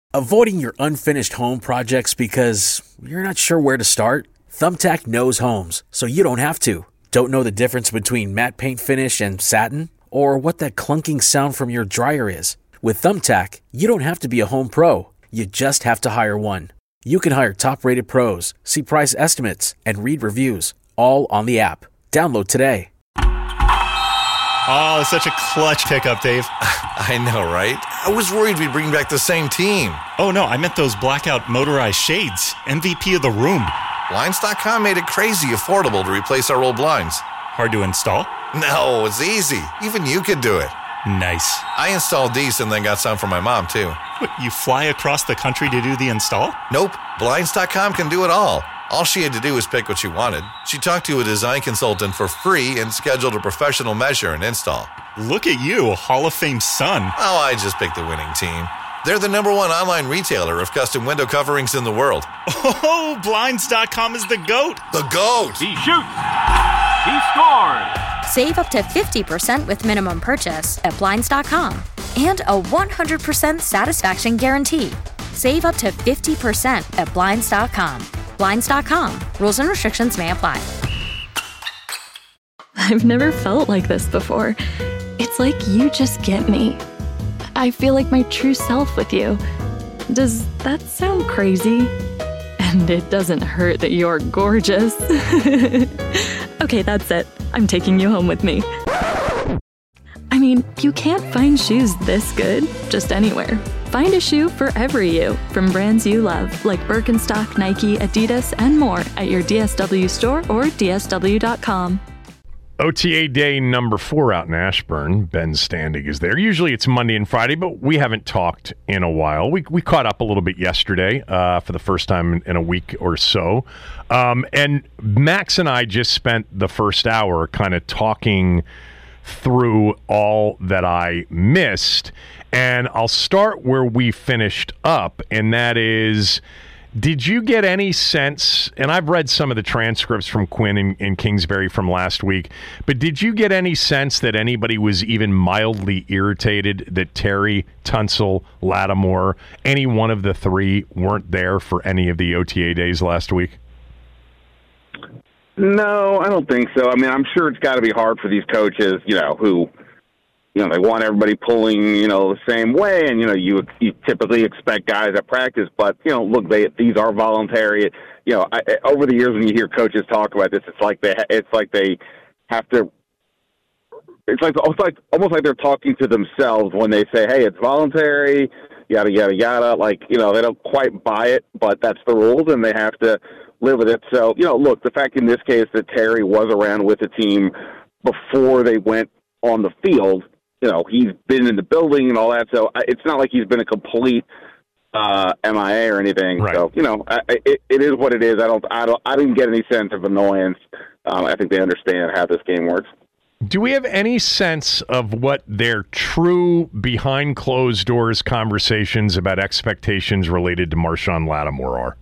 Avoiding your unfinished home projects because you're not sure where to start? Thumbtack knows homes, so you don't have to. Don't know the difference between matte paint finish and satin? Or what that clunking sound from your dryer is? With Thumbtack, you don't have to be a home pro. You just have to hire one. You can hire top-rated pros, see price estimates, and read reviews, all on the app. Download today. Oh, it's such a clutch pickup, Dave. I know, right? I was worried we'd bring back the same team. Oh, no, I meant those blackout motorized shades. MVP of the room. Blinds.com made it crazy affordable to replace our old blinds. Hard to install? No, it's easy. Even you could do it. Nice. I installed these and then got some for my mom, too. What, you fly across the country to do the install? Nope. Blinds.com can do it all. All she had to do was pick what she wanted. She talked to a design consultant for free and scheduled a professional measure and install. Look at you, Hall of Fame son. Oh, I just picked the winning team. They're the #1 online retailer of custom window coverings in the world. Oh, Blinds.com is the GOAT. The GOAT! He shoots. He scores. Save up to 50% with minimum purchase at Blinds.com. And a 100% satisfaction guarantee. Save up to 50% at Blinds.com. Blinds.com. Rules and restrictions may apply. I've never felt like this before. It's like you just get me. I feel like my true self with you. Does that sound crazy? And it doesn't hurt that you're gorgeous. Okay, that's it. I'm taking you home with me. I mean, you can't find shoes this good just anywhere. Find a shoe for every you from brands you love, like Birkenstock, Nike, Adidas, and more at your DSW store or DSW.com. OTA day number 4 out in Ashburn. Ben Standig is there. Usually it's Monday and Friday, but we haven't talked in a while. We caught up a little bit yesterday for the first time in a week or so. And Max and I just spent the first hour kind of talking through all that I missed. And I'll start where we finished up, and that is, did you get any sense, and I've read some of the transcripts from Quinn and Kingsbury from last week, but did you get any sense that anybody was even mildly irritated that Terry, Tunsil, Lattimore, any one of the three weren't there for any of the OTA days last week? No, I don't think so. I mean, I'm sure it's got to be hard for these coaches, who, they want everybody pulling, the same way. And, you typically expect guys at practice. But, look, these are voluntary. Over the years when you hear coaches talk about this, it's like they have to. It's almost like they're talking to themselves when they say, hey, it's voluntary, yada, yada, yada. They don't quite buy it, but that's the rules, and they have to live with it. So, look, the fact in this case that Terry was around with the team before they went on the field, he's been in the building and all that. So it's not like he's been a complete MIA or anything. Right. So, it is what it is. I didn't get any sense of annoyance. I think they understand how this game works. Do we have any sense of what their true behind closed doors conversations about expectations related to Marshawn Lattimore are?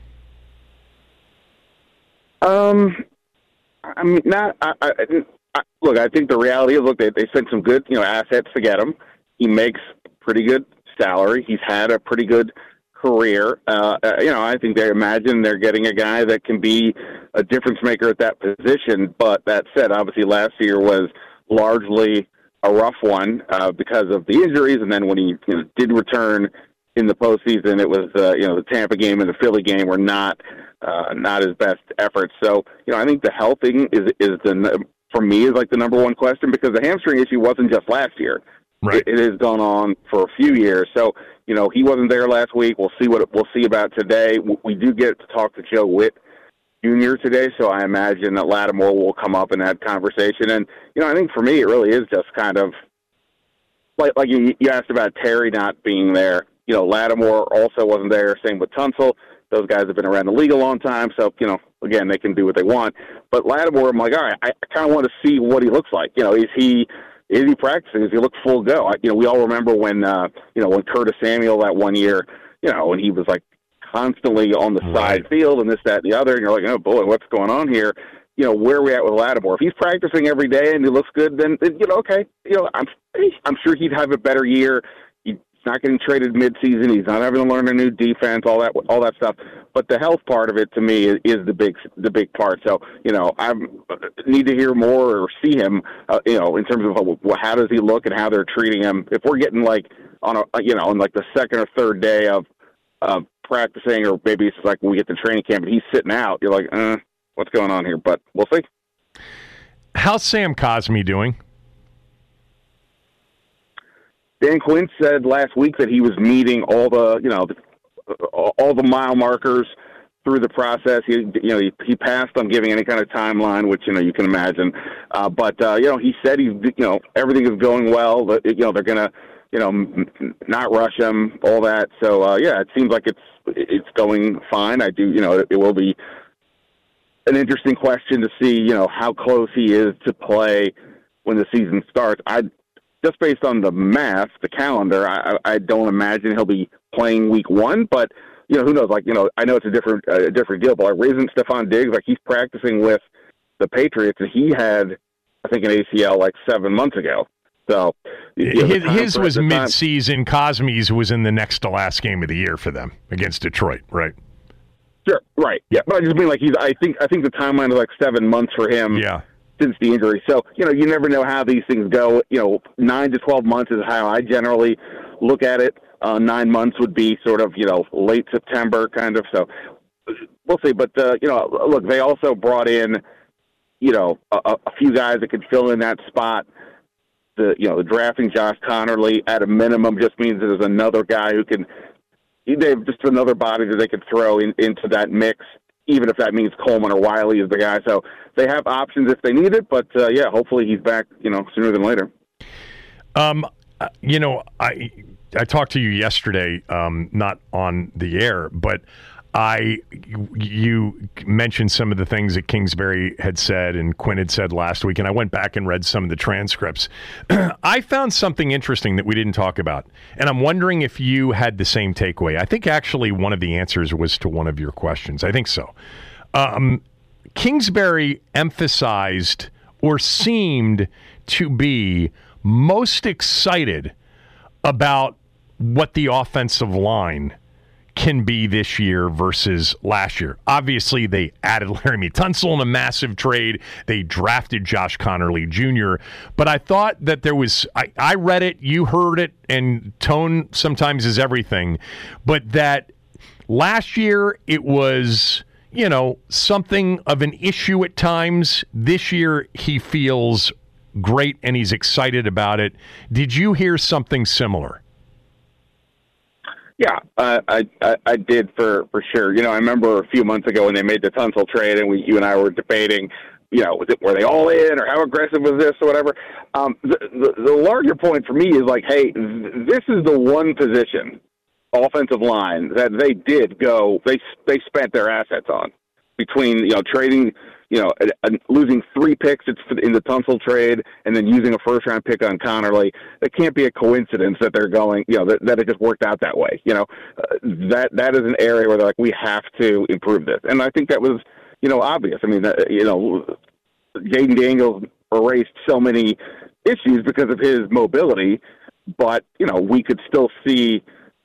I mean, look, I think the reality is, they spent some good, assets to get him. He makes pretty good salary. He's had a pretty good career. I think they imagine they're getting a guy that can be a difference maker at that position. But that said, obviously last year was largely a rough one because of the injuries. And then when he did return in the postseason, it was, the Tampa game and the Philly game were not his best efforts. So, I think the health thing for me is like the number one question, because the hamstring issue wasn't just last year. Right. It has gone on for a few years. So, he wasn't there last week. We'll see about today. We do get to talk to Joe Witt Jr. today, so I imagine that Lattimore will come up in that conversation. And, I think for me, it really is just kind of like you asked about Terry not being there. Lattimore also wasn't there. Same with Tunsil. Those guys have been around the league a long time, so, again, they can do what they want. But Lattimore, I'm like, all right, I kind of want to see what he looks like. Is he practicing? Does he look full go? We all remember when Curtis Samuel that one year, when he was like constantly on the side field and this, that, and the other, and you're like, oh boy, what's going on here? Where are we at with Lattimore? If he's practicing every day and he looks good, then okay. I'm sure he'd have a better year. He'd not getting traded midseason. He's not having to learn a new defense, all that stuff. But the health part of it to me is the big part. So, I need to hear more or see him, in terms of how does he look and how they're treating him. If we're getting on like the second or third day of practicing, or maybe it's like when we get to training camp and he's sitting out, you're like, what's going on here? But we'll see. How's Sam Cosmi doing? Dan Quinn said last week that he was meeting all the mile markers through the process. He passed on giving any kind of timeline, which you can imagine. But he said everything is going well. That they're gonna not rush him, all that. So it seems like it's going fine. It will be an interesting question to see how close he is to play when the season starts. Just based on the math, the calendar, I don't imagine he'll be playing week 1, but who knows? I know it's a different deal, but isn't Stephon Diggs, he's practicing with the Patriots, and he had, I think, an ACL 7 months ago. So his was mid-season. Cosmi's was in the next to last game of the year for them against Detroit, right? Sure, right, yeah. But I just mean I think the timeline is 7 months for him. Yeah. Since the injury. So, you never know how these things go. 9 to 12 months is how I generally look at it. 9 months would be sort of, late September kind of. So we'll see. But, look, they also brought in, a few guys that could fill in that spot. The drafting Josh Connerly at a minimum just means there's another guy who can, they have just another body that they could throw into that mix, even if that means Coleman or Wiley is the guy. So they have options if they need it, but hopefully he's back, sooner than later. I talked to you yesterday, not on the air, but you mentioned some of the things that Kingsbury had said and Quinn had said last week, and I went back and read some of the transcripts. I found something interesting that we didn't talk about, and I'm wondering if you had the same takeaway. I think actually one of the answers was to one of your questions. I think so. Kingsbury emphasized or seemed to be most excited about what the offensive line can be this year versus last year. Obviously, they added Laremy Tunsil in a massive trade. They drafted Josh Connerly Jr. But I thought that there was, I read it, you heard it, and tone sometimes is everything. But that last year it was, something of an issue at times. This year he feels great and he's excited about it. Did you hear something similar? Yeah, I did for sure. I remember a few months ago when they made the Tunsil trade, and you and I were debating, were they all in, or how aggressive was this, or whatever. The larger point for me is hey, this is the one position, offensive line, that they did go. They spent their assets on between trading. Losing 3 picks in the Tunsil trade and then using a first-round pick on Connerly. It can't be a coincidence that they're going, that it just worked out that way. That is an area where they're like, we have to improve this. And I think that was, obvious. I mean, Jaden Daniels erased so many issues because of his mobility, but, we could still see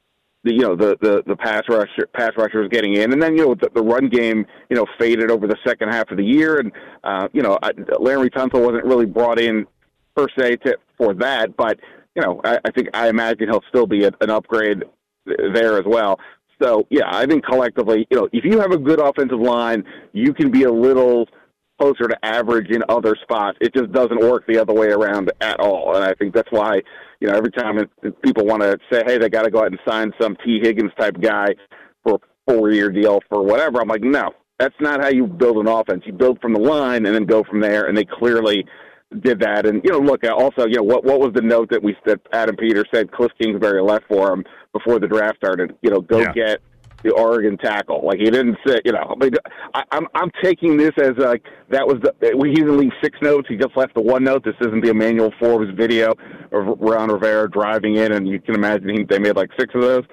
the pass rushers getting in, and then the run game faded over the second half of the year, and Laremy Tunsil wasn't really brought in per se for that, but I imagine he'll still be an upgrade there as well. So yeah, I think collectively, if you have a good offensive line, you can be a little closer to average in other spots. It just doesn't work the other way around at all. And I think that's why, every time people want to say, hey, they got to go out and sign some T. Higgins type guy for a 4-year deal for whatever, I'm like, no, that's not how you build an offense. You build from the line and then go from there. And they clearly did that. And, look, also, what was the note that Adam Peters said Cliff Kingsbury left for him before the draft started? Get the Oregon tackle. He didn't say, I'm taking this as that was he didn't leave 6 notes. He just left the 1 note. This isn't the Emmanuel Forbes video of Ron Rivera driving in, and you can imagine they made 6 of those.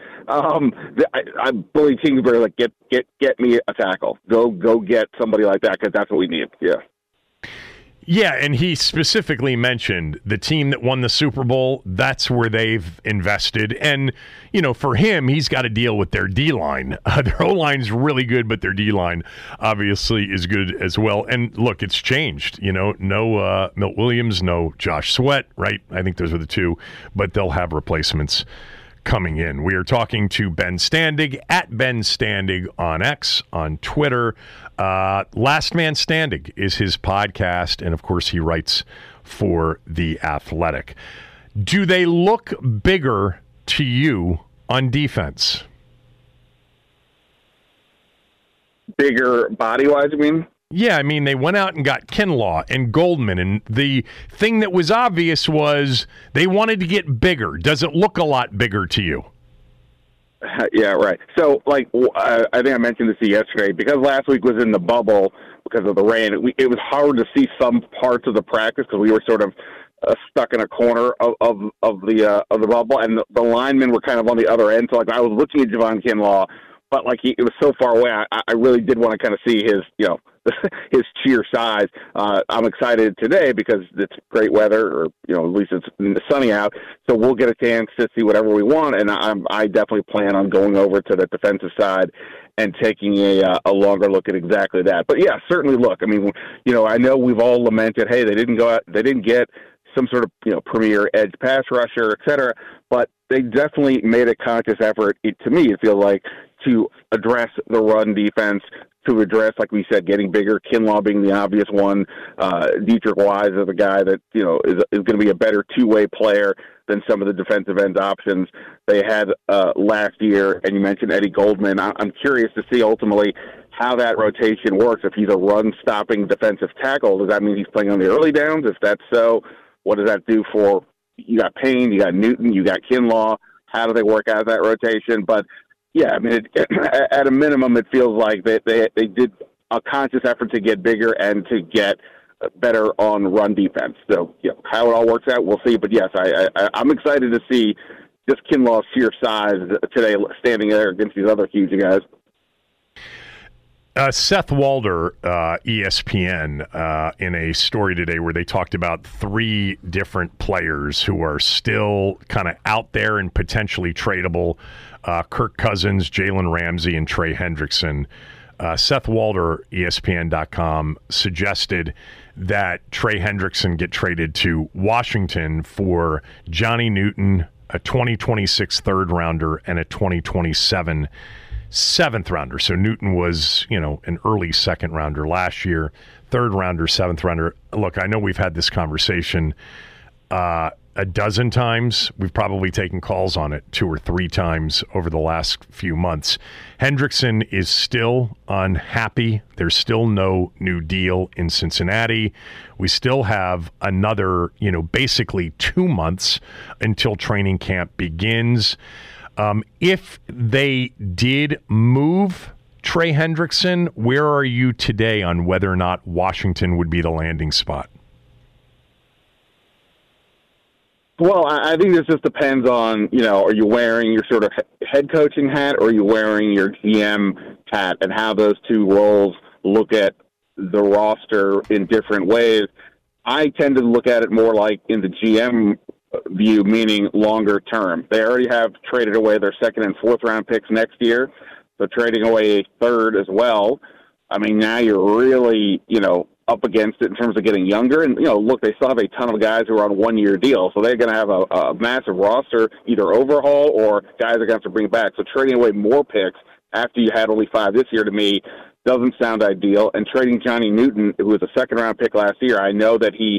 I believe Kingsbury get me a tackle. Go get somebody like that, because that's what we need. Yeah. Yeah, and he specifically mentioned the team that won the Super Bowl, that's where they've invested. And, for him, he's got to deal with their D-line. Their O-line's really good, but their D-line obviously is good as well. And, look, it's changed. No Milt Williams, no Josh Sweat, right? I think those are the two. But they'll have replacements coming in. We are talking to Ben Standig at Ben Standig on X, on Twitter. Last Man Standig is his podcast, and of course he writes for The Athletic. Do they look bigger to you on defense? Bigger body-wise, you mean? Yeah, I mean, they went out and got Kinlaw and Goldman, and the thing that was obvious was they wanted to get bigger. Does it look a lot bigger to you? Yeah, right. So, I think I mentioned this yesterday. Because last week was in the bubble because of the rain, it was hard to see some parts of the practice because we were sort of stuck in a corner of the bubble, and the linemen were kind of on the other end. So, I was looking at Javon Kinlaw, but it was so far away. I really did want to kind of see his, his sheer size. I'm excited today because it's great weather, or at least it's sunny out, so we'll get a chance to see whatever we want. And I definitely plan on going over to the defensive side and taking a longer look at exactly that. But yeah, certainly. Look, I mean, I know we've all lamented, hey, they didn't get some sort of premier edge pass rusher, et cetera, but they definitely made a conscious effort. To me, it feels like, to address the run defense, to address, like we said, getting bigger, Kinlaw being the obvious one. Dietrich Wise is a guy that, is going to be a better two-way player than some of the defensive end options they had last year. And you mentioned Eddie Goldman. I'm curious to see ultimately how that rotation works. If he's a run-stopping defensive tackle, does that mean he's playing on the early downs? If that's so, what does that do for, you got Payne, you got Newton, you got Kinlaw? How do they work out that rotation? But yeah, I mean, at a minimum, it feels like they did a conscious effort to get bigger and to get better on run defense. So, how it all works out, we'll see. But yes, I'm excited to see just Kinlaw's sheer size today, standing there against these other huge guys. Seth Walder, ESPN, in a story today where they talked about three different players who are still kind of out there and potentially tradable. Kirk Cousins, Jalen Ramsey, and Trey Hendrickson. Seth Walder, ESPN.com, suggested that Trey Hendrickson get traded to Washington for Johnny Newton, a 2026 third-rounder, and a 2027 seventh-rounder. So Newton was, an early second-rounder last year, third-rounder, seventh-rounder. Look, I know we've had this conversation a dozen times. We've probably taken calls on it 2 or 3 times over the last few months. Hendrickson is still unhappy. There's still no new deal in Cincinnati. We still have another, basically 2 months until training camp begins. If they did move Trey Hendrickson, where are you today on whether or not Washington would be the landing spot? Well, I think this just depends on, are you wearing your sort of head coaching hat or are you wearing your GM hat, and how those two roles look at the roster in different ways. I tend to look at it more like in the GM view, meaning longer term. They already have traded away their second and fourth round picks next year, so trading away a third as well. I mean, now you're really, up against it in terms of getting younger. And, look, they still have a ton of guys who are on one-year deals, so they're going to have a massive roster, either overhaul or guys are going to have to bring back. So trading away more picks after you had only 5 this year, to me, doesn't sound ideal. And trading Johnny Newton, who was a second-round pick last year, I know that he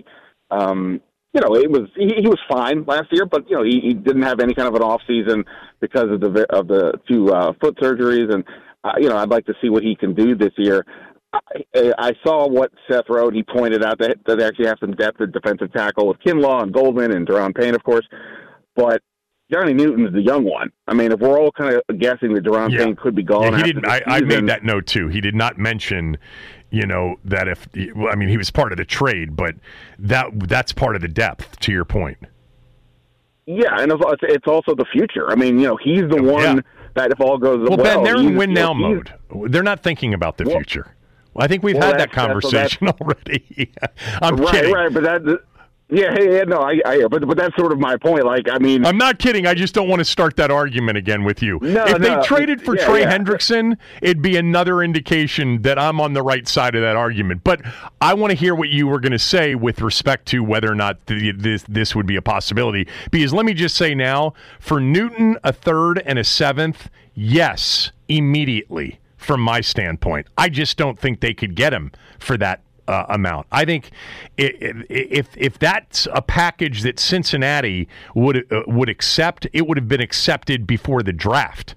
was fine last year, but he didn't have any kind of an off season because of the 2 foot surgeries, and I'd like to see what he can do this year. I saw what Seth wrote. He pointed out that they actually have some depth at defensive tackle with Kinlaw and Goldman and Deron Payne, of course, but Johnny Newton is the young one. I mean, if we're all kind of guessing that Deron Payne could be gone, he didn't. I made that note too. He did not mention, that he was part of the trade, but that's part of the depth. To your point. Yeah, and it's also the future. I mean, he's the one that if all goes well, Ben, they're in win now mode. They're not thinking about the future. I think we've had that conversation already. I'm kidding. Right, but that. Yeah, no, but that's sort of my point. Like, I mean, I'm not kidding. I just don't want to start that argument again with you. If they traded for Trey Hendrickson, it'd be another indication that I'm on the right side of that argument. But I want to hear what you were going to say with respect to whether or not this would be a possibility. Because let me just say now, for Newton, a third and a seventh, yes, immediately from my standpoint. I just don't think they could get him for that amount. I think if that's a package that Cincinnati would accept, it would have been accepted before the draft.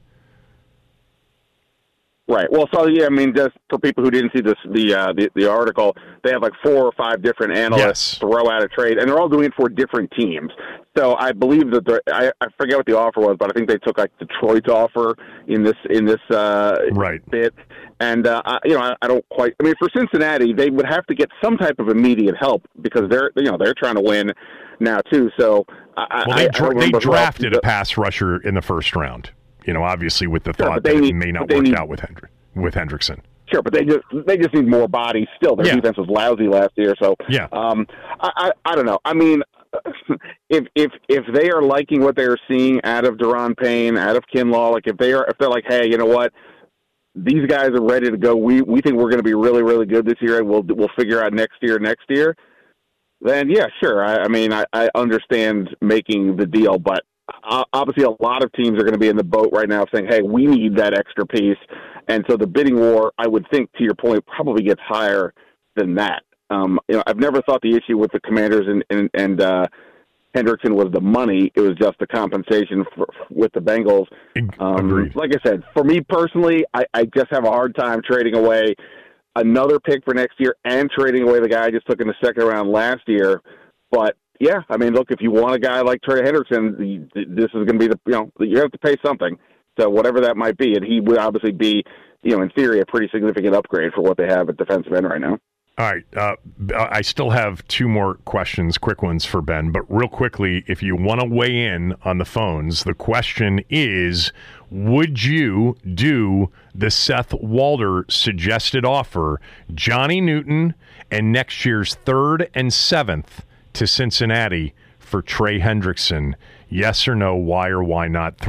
Right. Well, so yeah, I mean, just for people who didn't see the article, they have like 4 or 5 different analysts throw out a trade, and they're all doing it for different teams. So I believe that I forget what the offer was, but I think they took like Detroit's offer in this bit. And I don't quite. I mean, for Cincinnati, they would have to get some type of immediate help because they're trying to win now too. So they drafted a pass rusher in the first round. Obviously with the thought that it may not work out with Hendrickson. Sure, but they just need more bodies still. Their defense was lousy last year, so I don't know. I mean, if they are liking what they are seeing out of Daron Payne, out of Kinlaw, like if they're like, hey, you know what, these guys are ready to go. We think we're going to be really, really good this year, and we'll figure out next year. Then yeah, sure. I mean, I understand making the deal, but obviously a lot of teams are going to be in the boat right now saying, hey, we need that extra piece. And so the bidding war, I would think, to your point, probably gets higher than that. I've never thought the issue with the Commanders and Hendrickson was the money. It was just the compensation with the Bengals. Like I said, for me personally, I just have a hard time trading away another pick for next year and trading away the guy I just took in the second round last year. But yeah, I mean, look, if you want a guy like Trey Hendrickson, this is going to be you have to pay something. So whatever that might be, and he would obviously be, in theory, a pretty significant upgrade for what they have at defensive end right now. All right. I still have 2 more questions, quick ones for Ben. But real quickly, if you want to weigh in on the phones, the question is, would you do the Seth Walder suggested offer, Johnny Newton, and next year's 3rd and 7th to Cincinnati for Trey Hendrickson? Yes or no, why or why not?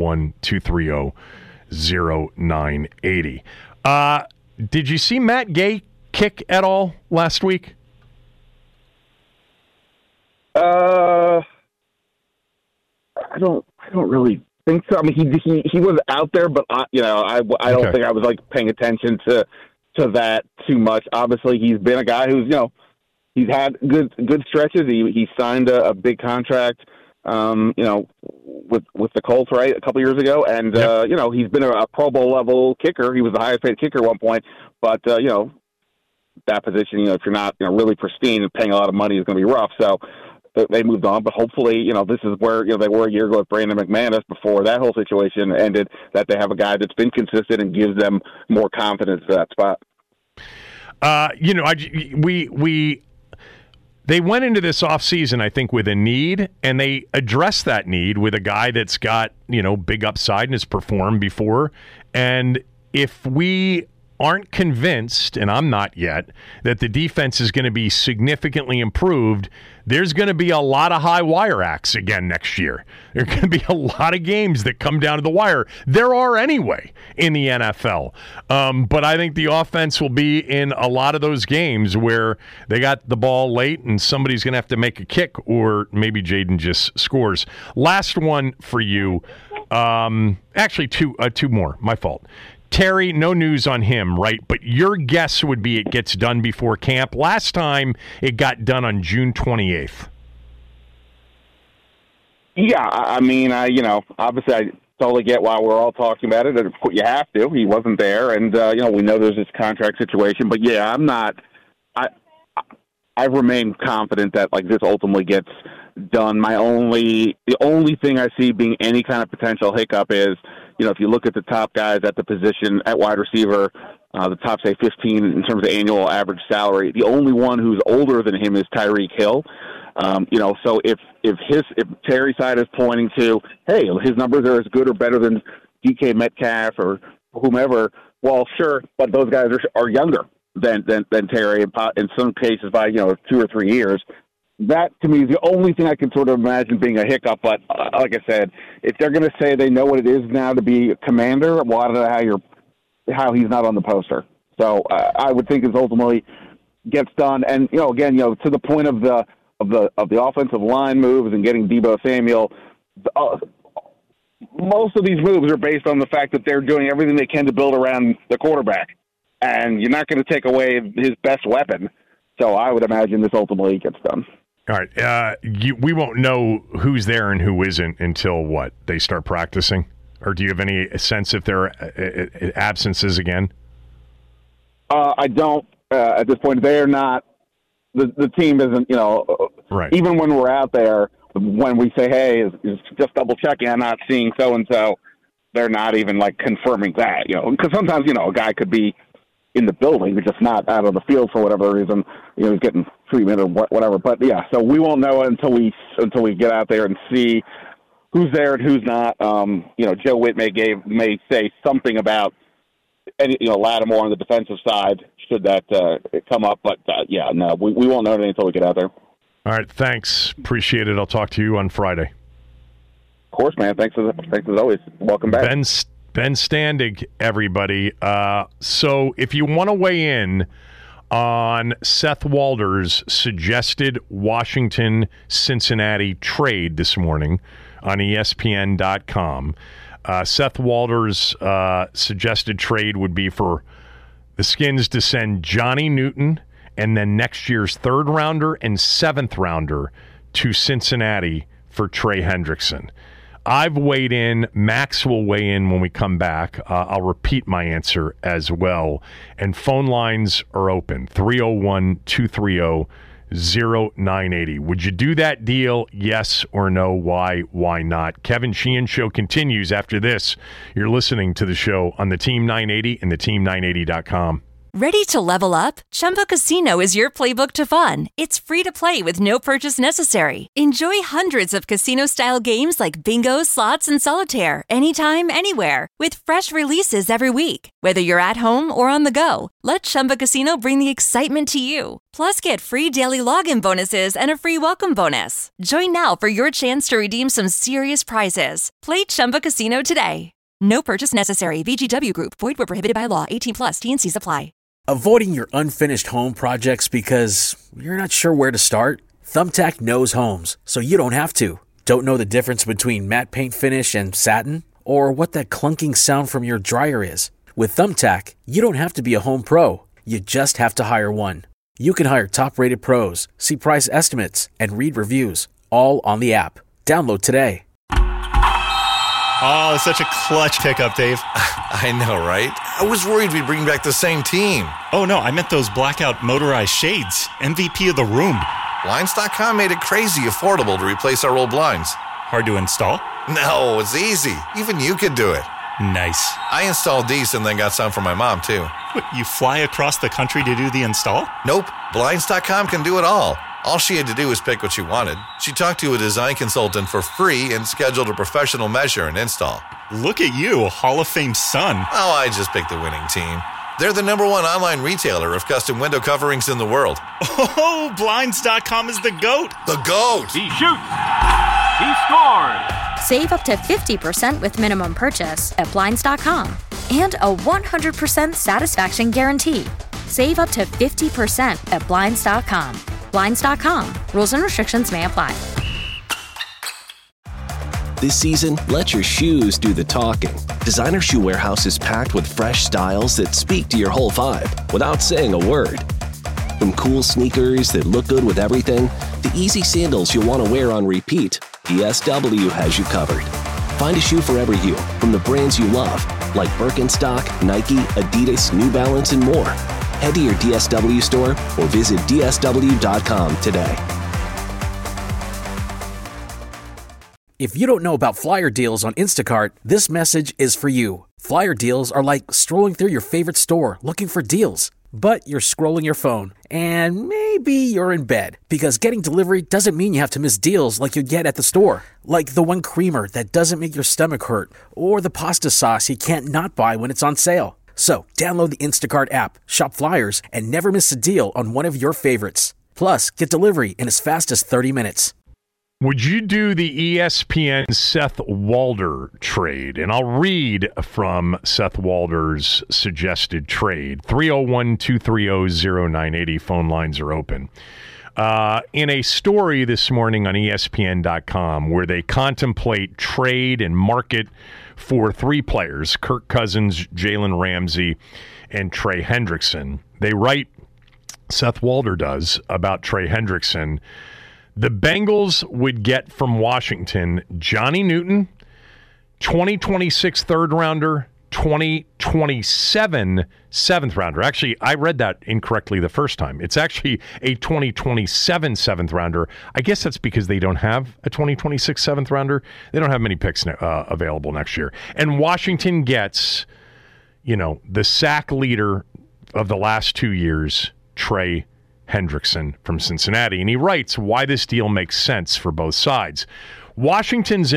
301-230-0980. Did you see Matt Gay kick at all last week? I don't really think so. I mean, he was out there, but I don't think I was like paying attention to that too much. Obviously, he's been a guy who's he's had good stretches. He signed a big contract, with the Colts, right, a couple years ago, and he's been a Pro Bowl level kicker. He was the highest paid kicker at one point, but that position, if you're not really pristine and paying a lot of money, is going to be rough. So they moved on, but hopefully, this is where they were a year ago with Brandon McManus before that whole situation ended. That they have a guy that's been consistent and gives them more confidence to that spot. They went into this offseason, I think, with a need, and they addressed that need with a guy that's got, big upside and has performed before. And if we aren't convinced, and I'm not yet, that the defense is going to be significantly improved, there's going to be a lot of high wire acts again next year. There are going to be a lot of games that come down to the wire. There are anyway in the NFL. But I think the offense will be in a lot of those games where they got the ball late and somebody's going to have to make a kick, or maybe Jaden just scores. Last one for you. Actually, two more. My fault. Terry, no news on him, right? But your guess would be it gets done before camp. Last time it got done on June 28th. Yeah, I mean, obviously I totally get why we're all talking about it. You have to. He wasn't there, and we know there's this contract situation. But yeah, I'm not. I remain confident that this ultimately gets done. The only thing I see being any kind of potential hiccup is, if you look at the top guys at the position at wide receiver, the top, say, 15 in terms of annual average salary, the only one who's older than him is Tyreek Hill. So if Terry's side is pointing to, hey, his numbers are as good or better than DK Metcalf or whomever, well, sure, but those guys are younger. than Terry, in some cases by 2 or 3 years. That, to me, is the only thing I can sort of imagine being a hiccup. But like I said, if they're going to say they know what it is now to be a commander, well, I don't know how he's not on the poster. So I would think it ultimately gets done. And again, to the point of the offensive line moves and getting Deebo Samuel, most of these moves are based on the fact that they're doing everything they can to build around the quarterback, and you're not going to take away his best weapon. So I would imagine this ultimately gets done. All right. We won't know who's there and who isn't until what? They start practicing? Or do you have any sense if there are absences again? I don't. At this point, they're not. The team isn't, right. Even when we're out there, when we say, hey, is just double checking, I'm not seeing so-and-so, they're not even confirming that, because sometimes, a guy could be in the building, but just not out of the field for whatever reason, he's getting treatment or whatever. But yeah, so we won't know until we get out there and see who's there and who's not. Joe Witt may say something about Lattimore on the defensive side should that come up, but we won't know anything until we get out there. All right, thanks. Appreciate it. I'll talk to you on Friday. Of course, man. Thanks as always. Welcome back. Ben Standig, everybody. So if you want to weigh in on Seth Walder's suggested Washington-Cincinnati trade this morning on ESPN.com, Seth Walder's suggested trade would be for the Skins to send Johnny Newton and then next year's 3rd rounder and 7th rounder to Cincinnati for Trey Hendrickson. I've weighed in. Max will weigh in when we come back. I'll repeat my answer as well. And phone lines are open, 301-230-0980. Would you do that deal, yes or no? Why not? Kevin Sheehan Show continues after this. You're listening to the show on the Team 980 and the Team980.com. Ready to level up? Chumba Casino is your playbook to fun. It's free to play with no purchase necessary. Enjoy hundreds of casino-style games like bingo, slots, and solitaire anytime, anywhere with fresh releases every week. Whether you're at home or on the go, let Chumba Casino bring the excitement to you. Plus, get free daily login bonuses and a free welcome bonus. Join now for your chance to redeem some serious prizes. Play Chumba Casino today. No purchase necessary. VGW Group. Void where prohibited by law. 18+. T&Cs apply. Avoiding your unfinished home projects because you're not sure where to start? Thumbtack knows homes, so you don't have to. Don't know the difference between matte paint finish and satin? Or what that clunking sound from your dryer is? With Thumbtack, you don't have to be a home pro. You just have to hire one. You can hire top-rated pros, see price estimates, and read reviews, all on the app. Download today. Oh, such a clutch pickup, Dave. I know, right? I was worried we'd bring back the same team. Oh, no, I meant those blackout motorized shades. MVP of the room. Blinds.com made it crazy affordable to replace our old blinds. Hard to install? No, it's easy. Even you could do it. Nice. I installed these and then got some for my mom, too. What, you fly across the country to do the install? Nope. Blinds.com can do it all. All she had to do was pick what she wanted. She talked to a design consultant for free and scheduled a professional measure and install. Look at you, Hall of Fame son. Oh, I just picked the winning team. They're the #1 online retailer of custom window coverings in the world. Oh, Blinds.com is the GOAT. The GOAT! He shoots. He scores. Save up to 50% with minimum purchase at Blinds.com. And a 100% satisfaction guarantee. Save up to 50% at Blinds.com. Blinds.com. Rules and restrictions may apply. This season, let your shoes do the talking. Designer Shoe Warehouse is packed with fresh styles that speak to your whole vibe without saying a word. From cool sneakers that look good with everything, to easy sandals you'll want to wear on repeat, DSW has you covered. Find a shoe for every you from the brands you love, like Birkenstock, Nike, Adidas, New Balance, and more. Head to your DSW store or visit DSW.com today. If you don't know about flyer deals on Instacart, this message is for you. Flyer deals are like strolling through your favorite store looking for deals. But you're scrolling your phone, and maybe you're in bed, because getting delivery doesn't mean you have to miss deals like you get at the store. Like the one creamer that doesn't make your stomach hurt, or the pasta sauce you can't not buy when it's on sale. So, download the Instacart app, shop flyers, and never miss a deal on one of your favorites. Plus, get delivery in as fast as 30 minutes. Would you do the ESPN Seth Walder trade? And I'll read from Seth Walder's suggested trade. 301-230-0980. Phone lines are open. In a story this morning on ESPN.com where they contemplate trade and market for three players, Kirk Cousins, Jalen Ramsey, and Trey Hendrickson, they write, Seth Walder does, about Trey Hendrickson. The Bengals would get from Washington Johnny Newton, 2026 third rounder, 2027 seventh rounder. Actually, I read that incorrectly the first time. It's actually a 2027 seventh rounder. I guess that's because they don't have a 2026 seventh rounder. They don't have many picks available next year. And Washington gets, the sack leader of the last 2 years, Trey Hendrickson from Cincinnati. And he writes why this deal makes sense for both sides. Washington's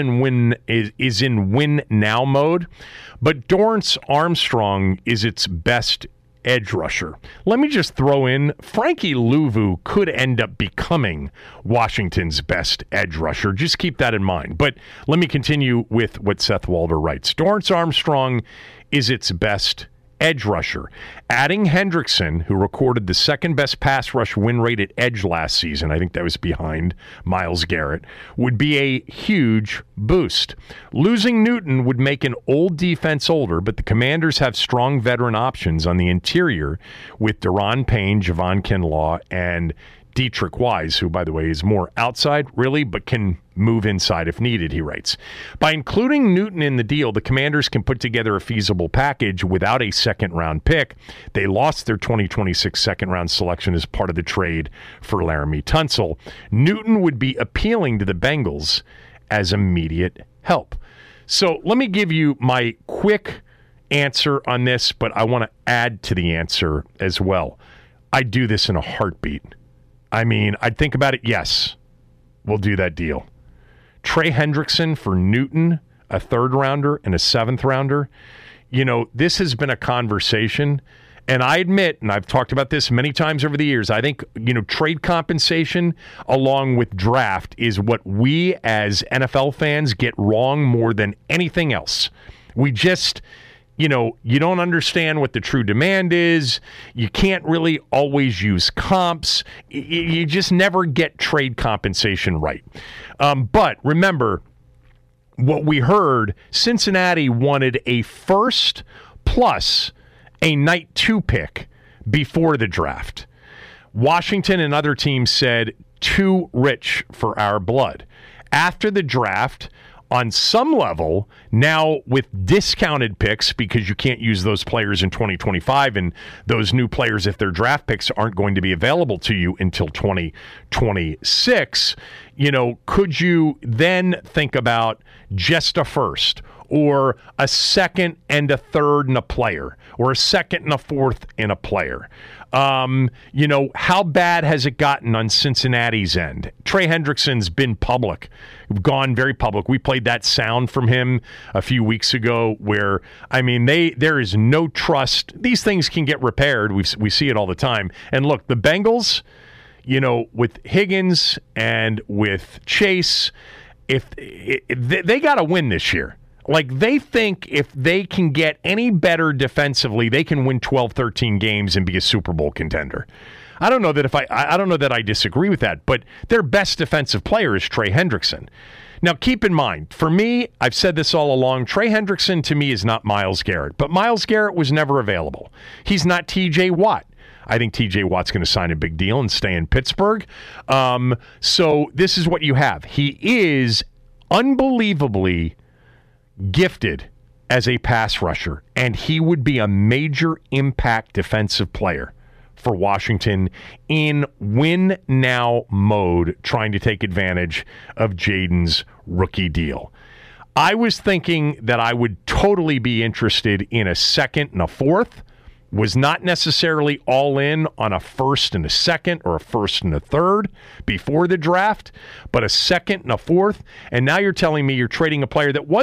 is in win now mode, but Dorrance Armstrong is its best edge rusher. Let me just throw in, Frankie Louvu could end up becoming Washington's best edge rusher. Just keep that in mind. But let me continue with what Seth Walder writes. Dorrance Armstrong is its best edge rusher. Adding Hendrickson, who recorded the second best pass rush win rate at edge last season, I think that was behind Myles Garrett, would be a huge boost. Losing Newton would make an old defense older, but the Commanders have strong veteran options on the interior with Daron Payne, Javon Kinlaw, and Dietrich Wise, who, by the way, is more outside, really, but can move inside if needed, he writes. By including Newton in the deal, the Commanders can put together a feasible package without a second-round pick. They lost their 2026 second-round selection as part of the trade for Laramie Tunsil. Newton would be appealing to the Bengals as immediate help. So let me give you my quick answer on this, but I want to add to the answer as well. I'd do this in a heartbeat. I mean, I'd think about it. Yes, we'll do that deal. Trey Hendrickson for Newton, a third rounder and a seventh rounder. This has been a conversation, and I admit, and I've talked about this many times over the years, I think, trade compensation along with draft is what we as NFL fans get wrong more than anything else. We just... you don't understand what the true demand is. You can't really always use comps. You just never get trade compensation right. But remember, what we heard, Cincinnati wanted a first plus a night 2 pick before the draft. Washington and other teams said, too rich for our blood. After the draft, on some level, now with discounted picks, because you can't use those players in 2025, and those new players, if they're draft picks, aren't going to be available to you until 2026, could you then think about just a first, or a second and a third in a player, or a second and a fourth in a player? How bad has it gotten on Cincinnati's end? Trey Hendrickson's been public, gone very public. We played that sound from him a few weeks ago where, there is no trust. These things can get repaired. We see it all the time. And look, the Bengals, with Higgins and with Chase, if they got to win this year. Like, they think if they can get any better defensively, they can win 12, 13 games and be a Super Bowl contender. I don't know that I don't know that I disagree with that, but their best defensive player is Trey Hendrickson. Now, keep in mind, for me, I've said this all along, Trey Hendrickson to me is not Myles Garrett, but Myles Garrett was never available. He's not TJ Watt. I think TJ Watt's going to sign a big deal and stay in Pittsburgh. So this is what you have. He is unbelievably gifted as a pass rusher, and he would be a major impact defensive player for Washington in win-now mode, trying to take advantage of Jaden's rookie deal. I was thinking that I would totally be interested in a second and a fourth, was not necessarily all in on a first and a second or a first and a third before the draft, but a second and a fourth, and now you're telling me you're trading a player that was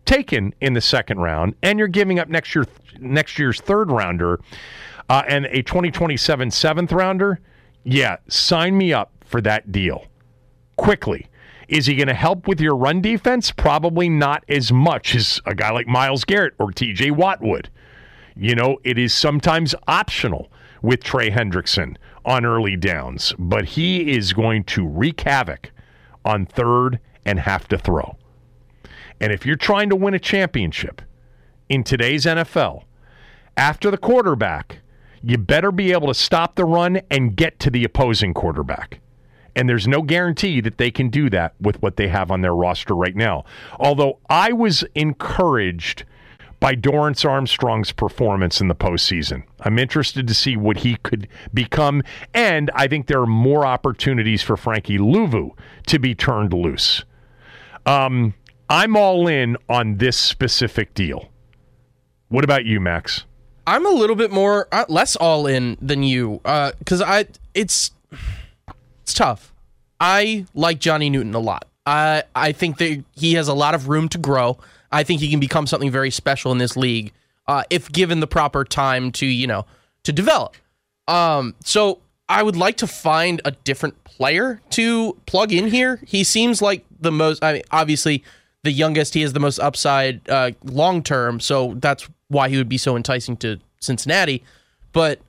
taken in the second round, and you're giving up next year's third rounder and a 2027 seventh rounder, yeah, sign me up for that deal quickly. Is he going to help with your run defense? Probably not as much as a guy like Myles Garrett or TJ Watt would. You know, it is sometimes optional with Trey Hendrickson on early downs, but he is going to wreak havoc on third and have to throw. And if you're trying to win a championship in today's NFL, after the quarterback, you better be able to stop the run and get to the opposing quarterback. And there's no guarantee that they can do that with what they have on their roster right now. Although I was encouraged by Dorrance Armstrong's performance in the postseason. I'm interested to see what he could become, and I think there are more opportunities for Frankie Louvu to be turned loose. I'm all in on this specific deal. What about you, Max? I'm a little bit more less all in than you, because it's tough. I like Johnny Newton a lot. I think that he has a lot of room to grow. I think he can become something very special in this league if given the proper time to develop. So I would like to find a different player to plug in here. He seems like the most, obviously the youngest, he has the most upside long term, so that's why he would be so enticing to Cincinnati. But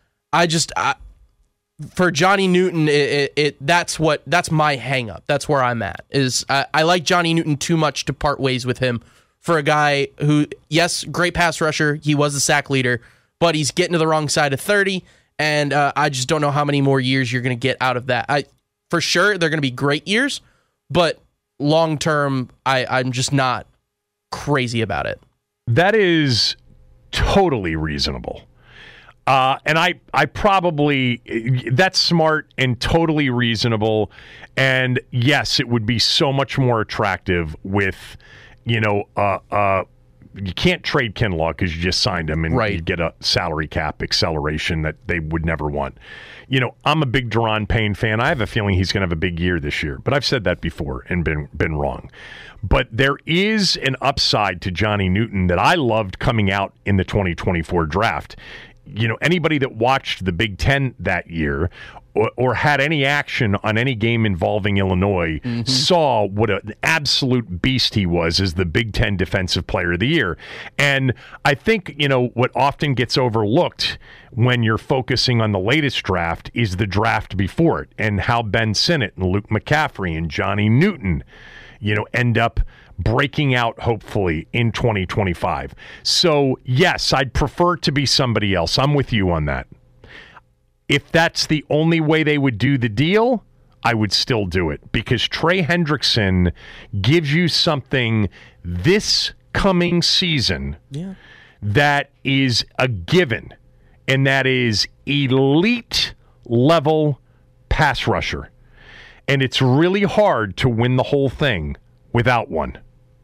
for Johnny Newton, that's my hang up. That's where I'm at. I like Johnny Newton too much to part ways with him for a guy who, yes, great pass rusher. He was the sack leader, but he's getting to the wrong side of 30, and I just don't know how many more years you're going to get out of that. For sure, they're going to be great years, but long term, I'm just not crazy about it. That is totally reasonable. And I probably, that's smart and totally reasonable. And yes, it would be so much more attractive with, you can't trade Kinlaw because you just signed him and you get a salary cap acceleration that they would never want. I'm a big Daron Payne fan. I have a feeling he's going to have a big year this year, but I've said that before and been wrong. But there is an upside to Johnny Newton that I loved coming out in the 2024 draft. Anybody that watched the Big Ten that year or had any action on any game involving Illinois saw what an absolute beast he was as the Big Ten Defensive Player of the Year. And I think, what often gets overlooked when you're focusing on the latest draft is the draft before it and how Ben Sinnott and Luke McCaffrey and Johnny Newton, end up breaking out, hopefully, in 2025. So, yes, I'd prefer to be somebody else. I'm with you on that. If that's the only way they would do the deal, I would still do it because Trey Hendrickson gives you something this coming season that is a given, and that is elite level pass rusher. And it's really hard to win the whole thing without one.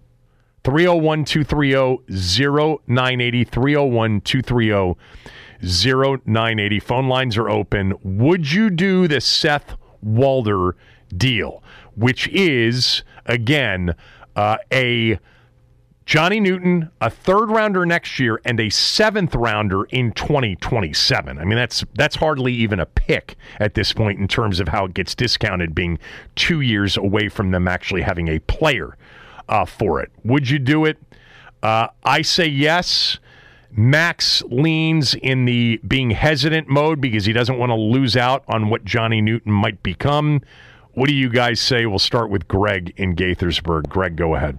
301-230-0980, 301-230-0980. Phone lines are open. Would you do the Seth Walder deal, which is, again, a Johnny Newton, a third rounder next year, and a seventh rounder in 2027. I mean, that's hardly even a pick at this point in terms of how it gets discounted, being 2 years away from them actually having a player for it. Would you do it? I say yes. Max leans in the being hesitant mode because he doesn't want to lose out on what Johnny Newton might become. What do you guys say? We'll start with Greg in Gaithersburg. Greg, go ahead.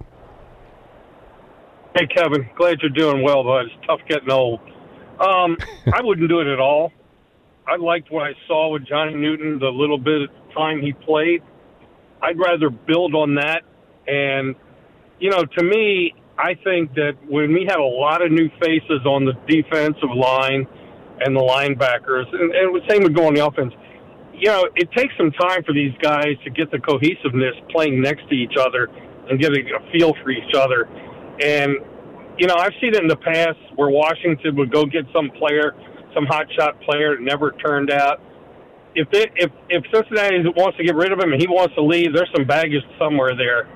Hey, Kevin. Glad you're doing well, but it's tough getting old. I wouldn't do it at all. I liked what I saw with Johnny Newton, the little bit of time he played. I'd rather build on that. And, to me, I think that when we have a lot of new faces on the defensive line and the linebackers, and the same would go on the offense, it takes some time for these guys to get the cohesiveness playing next to each other and getting a feel for each other. And, I've seen it in the past where Washington would go get some player, some hotshot player that never turned out. If Cincinnati wants to get rid of him and he wants to leave, there's some baggage somewhere there.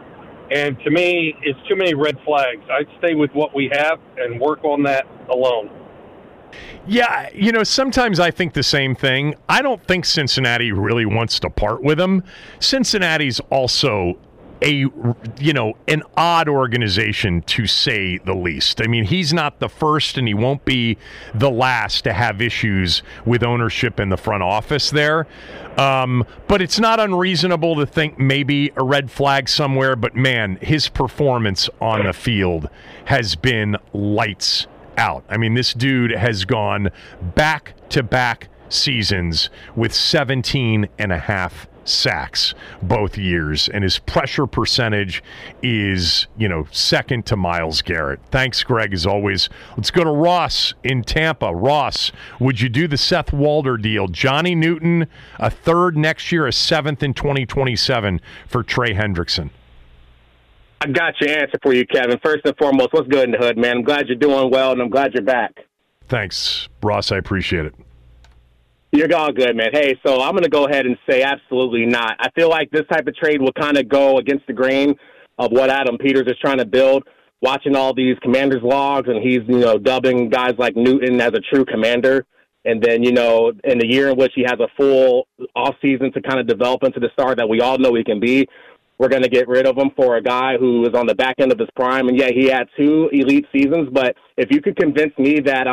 And to me, it's too many red flags. I'd stay with what we have and work on that alone. Yeah, sometimes I think the same thing. I don't think Cincinnati really wants to part with him. Cincinnati's also an odd organization, to say the least. I mean, he's not the first and he won't be the last to have issues with ownership in the front office there. But it's not unreasonable to think maybe a red flag somewhere. But, man, his performance on the field has been lights out. I mean, this dude has gone back-to-back seasons with 17.5 sacks both years, and his pressure percentage is, second to Myles Garrett. Thanks, Greg, as always. Let's go to Ross in Tampa. Ross, would you do the Seth Walder deal? Johnny Newton, a third next year, a seventh in 2027 for Trey Hendrickson. I got your answer for you, Kevin. First and foremost, what's good in the hood, man? I'm glad you're doing well, and I'm glad you're back. Thanks, Ross. I appreciate it. You're all good, man. Hey, so I'm going to go ahead and say absolutely not. I feel like this type of trade will kind of go against the grain of what Adam Peters is trying to build. Watching all these Commanders logs, and he's, dubbing guys like Newton as a true commander. And then, in the year in which he has a full offseason to kind of develop into the star that we all know he can be, we're going to get rid of him for a guy who is on the back end of his prime. And, yeah, he had 2 elite seasons. But if you could convince me that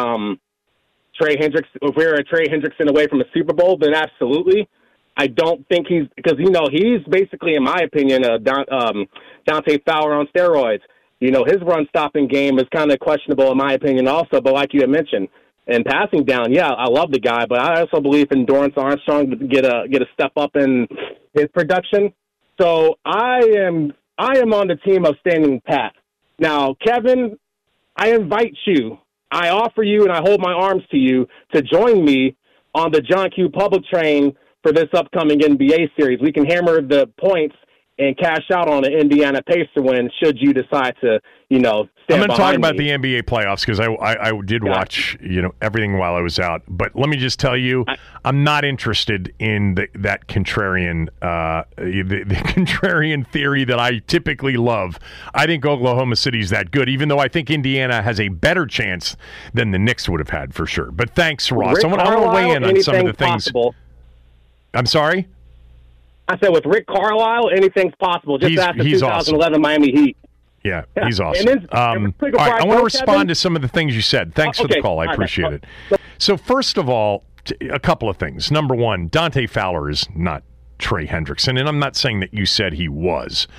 if we're a Trey Hendrickson away from a Super Bowl, then absolutely. I don't think because he's basically, in my opinion, a Dante Fowler on steroids. His run-stopping game is kind of questionable, in my opinion, also. But like you had mentioned, in passing down, yeah, I love the guy, but I also believe in Dorrance Armstrong to get a step up in his production. So I am on the team of standing pat. Now, Kevin, I invite you. I offer you and I hold my arms to you to join me on the John Q. Public train for this upcoming NBA series. We can hammer the points and cash out on an Indiana Pacer win should you decide to, stand I'm going to talk about me. the NBA playoffs because I did watch, everything while I was out. But let me just tell you, I'm not interested in that contrarian, the contrarian theory that I typically love. I think Oklahoma City's that good, even though I think Indiana has a better chance than the Knicks would have had for sure. But thanks, Ross. I want to weigh in on some of the things. Possible. I'm sorry? I said with Rick Carlisle, anything's possible. Just after 2011 awesome. Miami Heat. Yeah, he's awesome. All right, I want to respond to some of the things you said. Thanks for the call. I appreciate it. So first of all, a couple of things. Number one, Dante Fowler is not Trey Hendrickson, and I'm not saying that you said he was.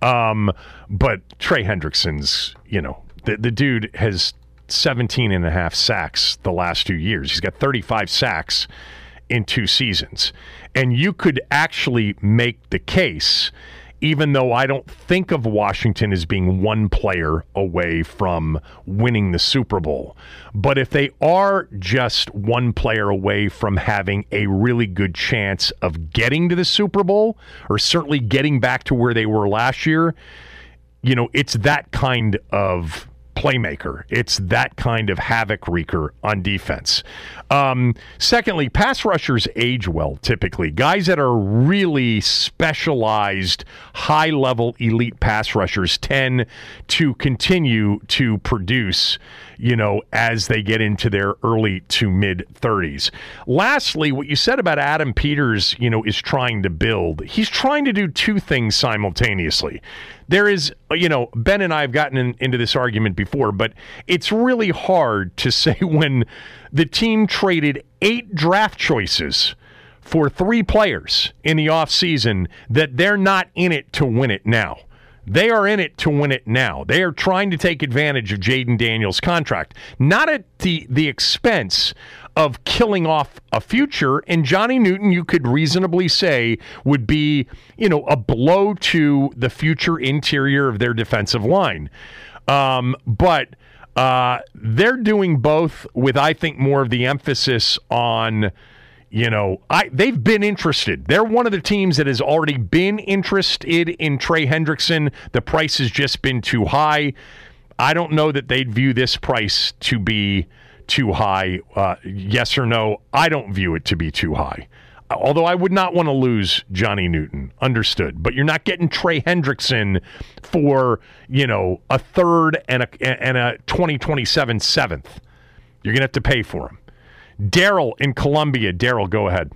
But Trey Hendrickson's, the dude has 17.5 sacks the last 2 years. He's got 35 sacks in 2 seasons. And you could actually make the case, even though I don't think of Washington as being one player away from winning the Super Bowl. But if they are just one player away from having a really good chance of getting to the Super Bowl, or certainly getting back to where they were last year, it's that kind of playmaker. It's that kind of havoc wreaker on defense. Secondly, pass rushers age well, typically. Guys that are really specialized, high-level elite pass rushers tend to continue to produce, as they get into their early to mid-30s. Lastly, what you said about Adam Peters, is trying to build. He's trying to do 2 things simultaneously. There is, Ben and I have gotten into this argument before, but it's really hard to say when the team traded 8 draft choices for 3 players in the offseason that they're not in it to win it now. They are in it to win it now. They are trying to take advantage of Jaden Daniels' contract, not at the expense of killing off a future. And Johnny Newton, you could reasonably say, would be, a blow to the future interior of their defensive line. But they're doing both with, I think, more of the emphasis on, they've been interested. They're one of the teams that has already been interested in Trey Hendrickson. The price has just been too high. I don't know that they'd view this price to be too high. Yes or no? I don't view it to be too high. Although I would not want to lose Johnny Newton, understood. But you're not getting Trey Hendrickson for, a third and a 2027 seventh. You're going to have to pay for him. Daryl in Columbia. Daryl, go ahead.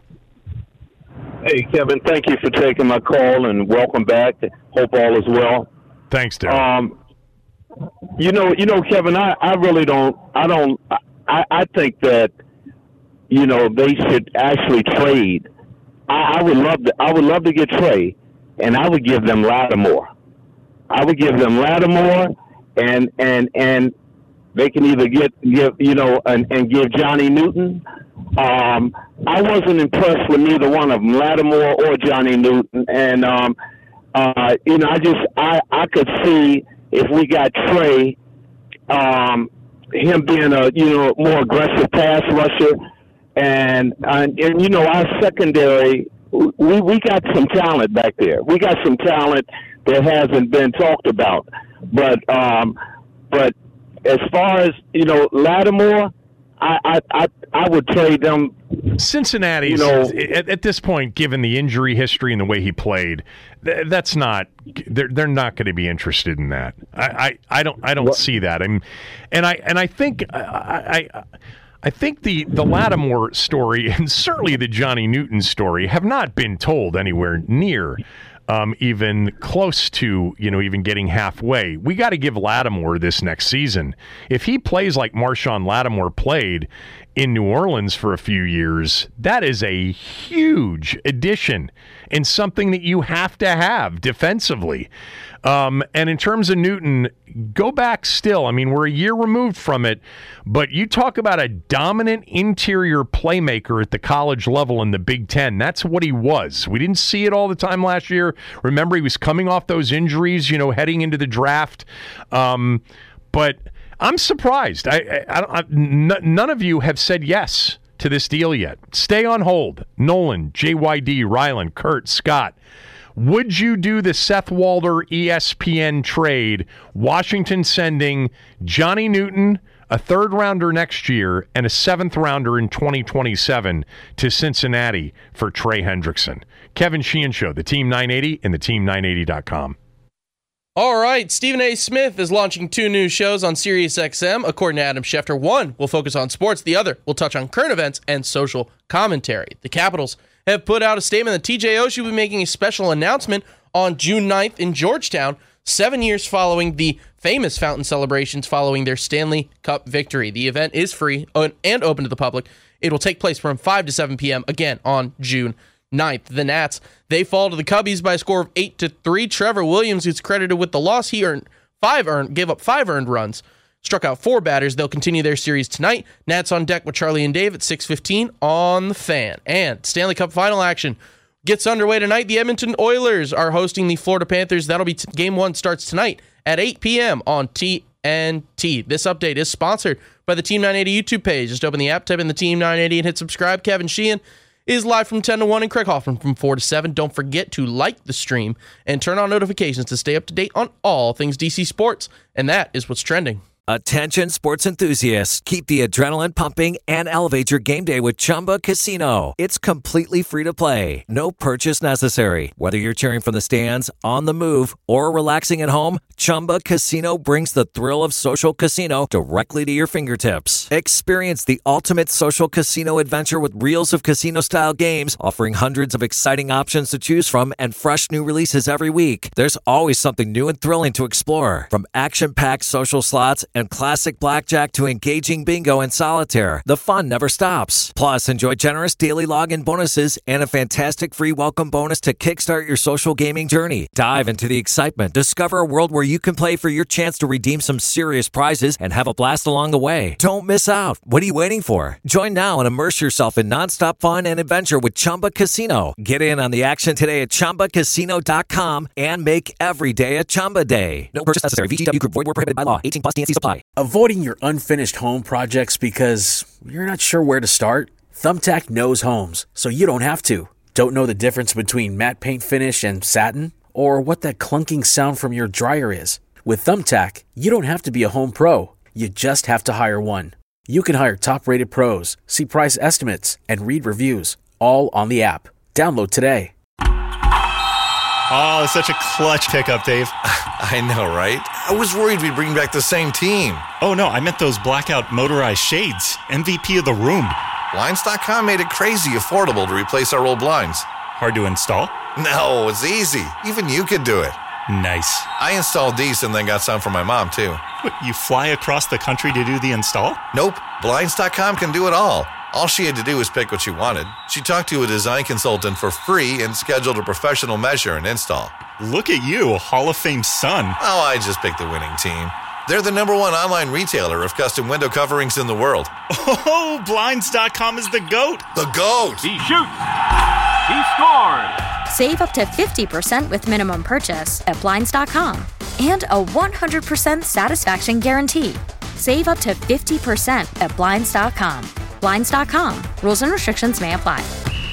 Hey, Kevin, thank you for taking my call and welcome back. Hope all is well. Thanks, Daryl. Kevin, I really don't. I think that they should actually trade. I would love to get Trey, and I would give them Lattimore. and they can either give Johnny Newton. I wasn't impressed with neither one of them, Lattimore or Johnny Newton, and I could see if we got Trey, him being a more aggressive pass rusher, and our secondary, we got some talent back there. We got some talent that hasn't been talked about, but as far as Lattimore, I would trade them. Cincinnati, at this point, given the injury history and the way he played, that's not. They're not going to be interested in that. I don't see that. I think the Lattimore story and certainly the Johnny Newton story have not been told anywhere near. Even close to, even getting halfway. We got to give Lattimore this next season. If he plays like Marshawn Lattimore played in New Orleans for a few years, that is a huge addition and something that you have to have defensively. And in terms of Newton, go back still. I mean, we're a year removed from it, but you talk about a dominant interior playmaker at the college level in the Big Ten. That's what he was. We didn't see it all the time last year. Remember, he was coming off those injuries, heading into the draft. But I'm surprised. None of you have said yes to this deal yet. Stay on hold. Nolan, JYD, Rylan, Kurt, Scott. Would you do the Seth Walder ESPN trade, Washington sending Johnny Newton, a third-rounder next year, and a seventh-rounder in 2027 to Cincinnati for Trey Hendrickson? Kevin Sheehan Show, the Team 980 and the Team980.com. All right, Stephen A. Smith is launching 2 new shows on SiriusXM. According to Adam Schefter, one will focus on sports, the other will touch on current events and social commentary. The Capitals have put out a statement that TJ Oshie will be making a special announcement on June 9th in Georgetown, 7 years following the famous fountain celebrations following their Stanley Cup victory. The event is free and open to the public. It will take place from 5 to 7 p.m. again on June 9th. The Nats, they fall to the Cubbies by a score of 8-3. Trevor Williams, who's credited with the loss, gave up 5 earned runs, struck out 4 batters. They'll continue their series tonight. Nats on deck with Charlie and Dave at 6:15 on The Fan. And Stanley Cup final action gets underway tonight. The Edmonton Oilers are hosting the Florida Panthers. That'll be Game 1 starts tonight at 8 p.m. on TNT. This update is sponsored by the Team 980 YouTube page. Just open the app, type in the Team 980, and hit subscribe. Kevin Sheehan is live from 10 to 1 and Craig Hoffman from 4 to 7. Don't forget to like the stream and turn on notifications to stay up to date on all things DC sports. And that is what's trending. Attention sports enthusiasts, keep the adrenaline pumping and elevate your game day with Chumba Casino. It's completely free to play. No purchase necessary. Whether you're cheering from the stands, on the move, or relaxing at home, Chumba Casino brings the thrill of social casino directly to your fingertips. Experience the ultimate social casino adventure with reels of casino-style games, offering hundreds of exciting options to choose from and fresh new releases every week. There's always something new and thrilling to explore, from action-packed social slots and classic blackjack to engaging bingo and solitaire. The fun never stops. Plus, enjoy generous daily login bonuses and a fantastic free welcome bonus to kickstart your social gaming journey. Dive into the excitement. Discover a world where you can play for your chance to redeem some serious prizes and have a blast along the way. Don't miss out. What are you waiting for? Join now and immerse yourself in nonstop fun and adventure with Chumba Casino. Get in on the action today at ChumbaCasino.com and make every day a Chumba day. No purchase necessary. VGW Group. Void where prohibited by law. 18+ T&Cs apply. Avoiding your unfinished home projects because you're not sure where to start? Thumbtack knows homes, so you don't have to. Don't know the difference between matte paint finish and satin? Or what that clunking sound from your dryer is? With Thumbtack, you don't have to be a home pro. You just have to hire one. You can hire top-rated pros, see price estimates, and read reviews, all on the app. Download today. Oh, such a clutch pickup, Dave. I know, right? I was worried we'd bring back the same team. Oh, no, I meant those blackout motorized shades. MVP of the room. Blinds.com made it crazy affordable to replace our old blinds. Hard to install? No, it's easy. Even you could do it. Nice. I installed these and then got some for my mom, too. What, you fly across the country to do the install? Nope. Blinds.com can do it all. All she had to do was pick what she wanted. She talked to a design consultant for free and scheduled a professional measure and install. Look at you, Hall of Fame son. Oh, I just picked the winning team. They're the #1 online retailer of custom window coverings in the world. Oh, Blinds.com is the GOAT. The GOAT. He shoots. He scores. Save up to 50% with minimum purchase at Blinds.com. And a 100% satisfaction guarantee. Save up to 50% at Blinds.com. Blinds.com. Rules and restrictions may apply.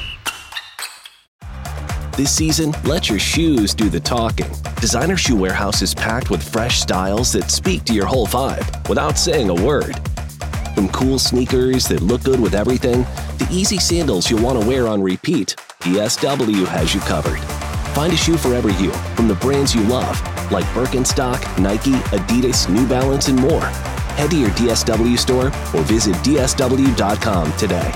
This season, let your shoes do the talking. Designer Shoe Warehouse is packed with fresh styles that speak to your whole vibe without saying a word. From cool sneakers that look good with everything, to easy sandals you'll want to wear on repeat, DSW has you covered. Find a shoe for every you from the brands you love, like Birkenstock, Nike, Adidas, New Balance, and more. Head to your DSW store or visit DSW.com today.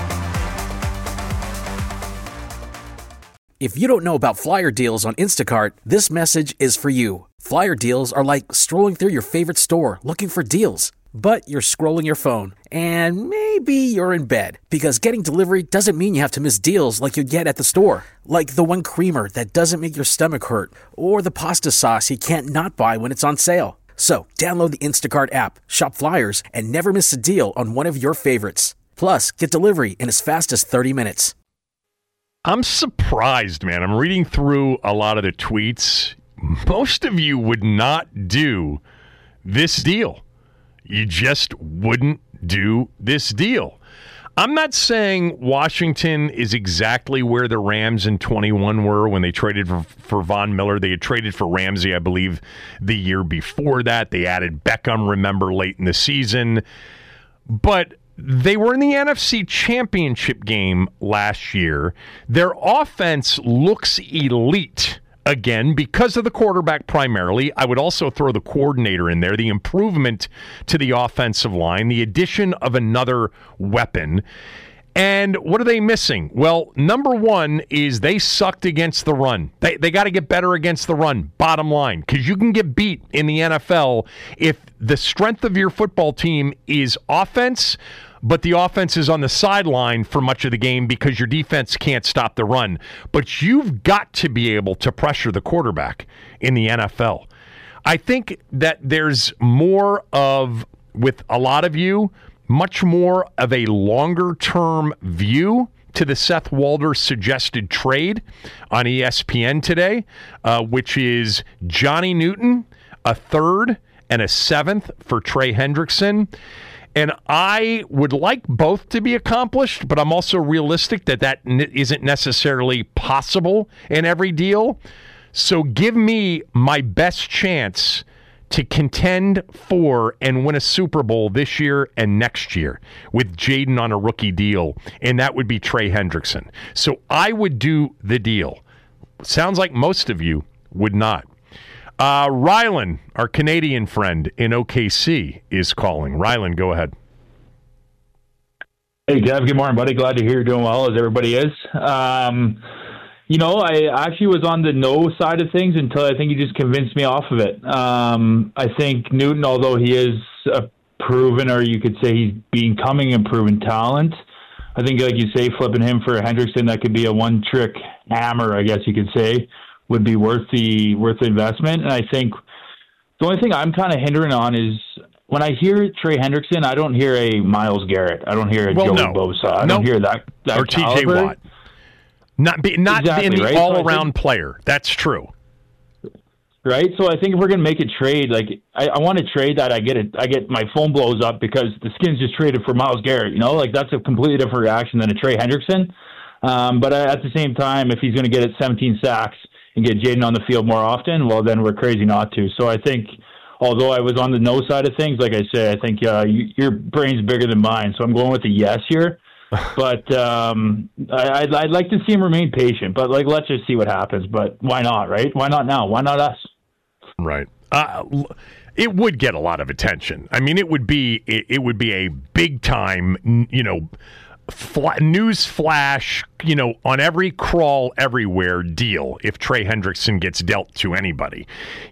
If you don't know about flyer deals on Instacart, this message is for you. Flyer deals are like strolling through your favorite store looking for deals. But you're scrolling your phone, and maybe you're in bed, because getting delivery doesn't mean you have to miss deals like you'd get at the store. Like the one creamer that doesn't make your stomach hurt, or the pasta sauce you can't not buy when it's on sale. So, download the Instacart app, shop flyers, and never miss a deal on one of your favorites. Plus, get delivery in as fast as 30 minutes. I'm surprised, man. I'm reading through a lot of the tweets. Most of you would not do this deal. You just wouldn't do this deal. I'm not saying Washington is exactly where the Rams in 21 were when they traded for Von Miller. They had traded for Ramsey, I believe, the year before that. They added Beckham, remember, late in the season. But they were in the NFC Championship game last year. Their offense looks elite. Again, because of the quarterback primarily. I would also throw the coordinator in there, the improvement to the offensive line, the addition of another weapon. And what are they missing? Well, number one is they sucked against the run. They got to get better against the run, bottom line, because you can get beat in the NFL if the strength of your football team is offense, but the offense is on the sideline for much of the game because your defense can't stop the run. But you've got to be able to pressure the quarterback in the NFL. I think that there's more of, with a lot of you, much more of a longer-term view to the Seth Walder suggested trade on ESPN today, which is Johnny Newton, a third, and a seventh for Trey Hendrickson. And I would like both to be accomplished, but I'm also realistic that isn't necessarily possible in every deal. So give me my best chance to contend for and win a Super Bowl this year and next year with Jaden on a rookie deal, and that would be Trey Hendrickson. So I would do the deal. Sounds like most of you would not. Rylan, our Canadian friend in OKC, is calling. Rylan, go ahead. Hey, Jeff. Good morning, buddy. Glad to hear you're doing well, as everybody is. I actually was on the no side of things until I think you just convinced me off of it. I think Newton, although he is a proven, or you could say he's becoming a proven talent, I think, like you say, flipping him for Hendrickson, that could be a one-trick hammer, I guess you could say, would be worth the investment. And I think the only thing I'm kind of hindering on is when I hear Trey Hendrickson, I don't hear a Myles Garrett. I don't hear a Joey Bosa. I don't hear that or caliber. TJ Watt. Not Exactly, being the right? all-around player. That's true. Right? So I think if we're going to make a trade, like I want to trade that I get my phone blows up because the Skins just traded for Myles Garrett, like that's a completely different reaction than a Trey Hendrickson. But at the same time, if he's going to get 17 sacks and get Jaden on the field more often, well, then we're crazy not to. So I think, although I was on the no side of things, like I say, I think your brain's bigger than mine. So I'm going with the yes here. But I'd like to see him remain patient. But let's just see what happens. But why not, right? Why not now? Why not us? Right. It would get a lot of attention. I mean, it would be a big time, news flash, on every crawl everywhere deal if Trey Hendrickson gets dealt to anybody.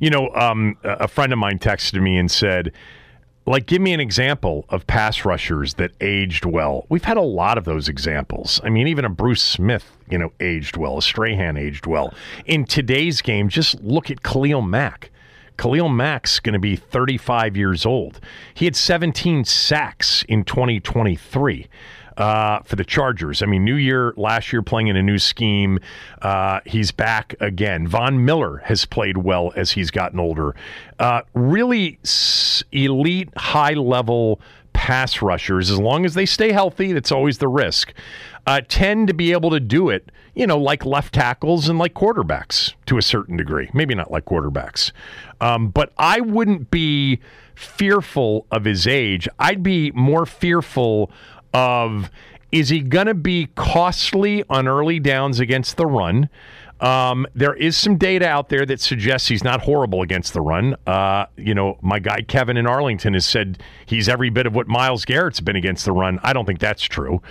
A friend of mine texted me and said, give me an example of pass rushers that aged well. We've had a lot of those examples. I mean, even a Bruce Smith, aged well. A Strahan aged well. In today's game, just look at Khalil Mack. Khalil Mack's going to be 35 years old. He had 17 sacks in 2023 for the Chargers. I mean, new year, last year playing in a new scheme. He's back again. Von Miller has played well as he's gotten older. Really elite, high-level pass rushers, as long as they stay healthy, that's always the risk, tend to be able to do it, like left tackles and like quarterbacks to a certain degree. Maybe not like quarterbacks. But I wouldn't be fearful of his age. I'd be more fearful of, is he going to be costly on early downs against the run? There is some data out there that suggests he's not horrible against the run. My guy Kevin in Arlington has said he's every bit of what Myles Garrett's been against the run. I don't think that's true.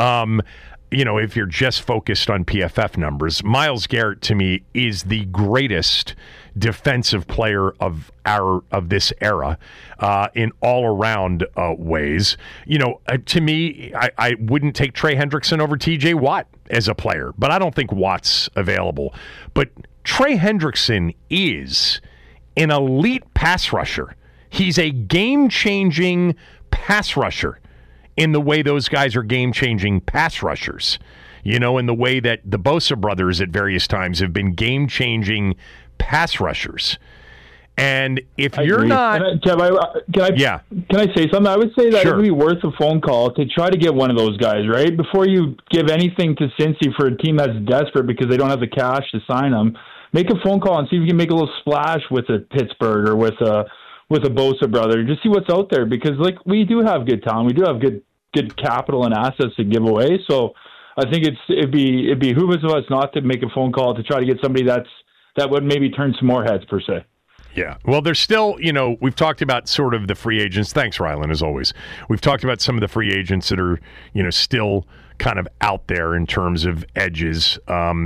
If you're just focused on PFF numbers, Myles Garrett to me is the greatest defensive player of this era in all around ways. To me, I wouldn't take Trey Hendrickson over TJ Watt as a player, but I don't think Watt's available. But Trey Hendrickson is an elite pass rusher. He's a game-changing pass rusher in the way those guys are game-changing pass rushers. In the way that the Bosa brothers at various times have been game-changing pass rushers. And if you're not... Can I say something? I would say that it would be worth a phone call to try to get one of those guys, right? Before you give anything to Cincy for a team that's desperate because they don't have the cash to sign them, make a phone call and see if you can make a little splash with a Pittsburgh or with a Bosa brother. Just see what's out there, because we do have good talent. We do have good capital and assets to give away. So I think it'd behoove us not to make a phone call to try to get somebody that would maybe turn some more heads per se. Yeah. Well, there's still, we've talked about sort of the free agents. Thanks, Rylan, as always. We've talked about some of the free agents that are, still kind of out there in terms of edges.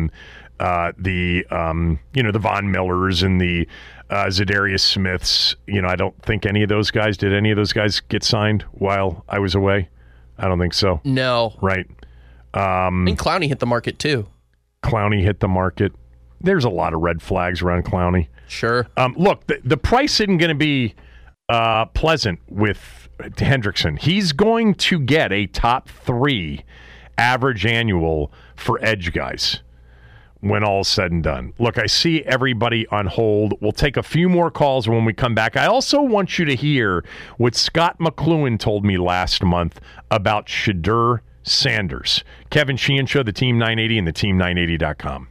The Von Millers and the Zadarius Smiths. I don't think did any of those guys get signed while I was away? I don't think so. No. Right. I think Clowney hit the market too. Clowney hit the market. There's a lot of red flags around Clowney. Sure. Look, the price isn't going to be pleasant with Hendrickson. He's going to get a top 3 average annual for edge guys when all's said and done. Look, I see everybody on hold. We'll take a few more calls when we come back. I also want you to hear what Scott McLuhan told me last month about Shadur Sanders. Kevin Sheehan Show, the Team 980 and the Team980.com.